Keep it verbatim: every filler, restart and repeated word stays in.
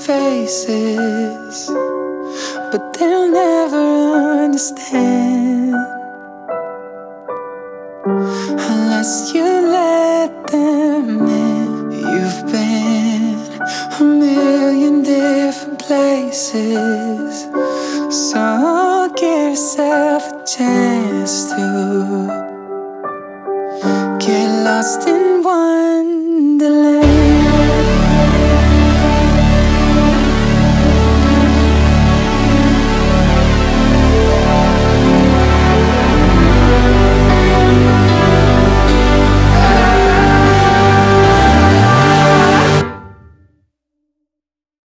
faces, but they'll never understand unless you let them in. You've been a million different places, so give yourself a chance to get lost in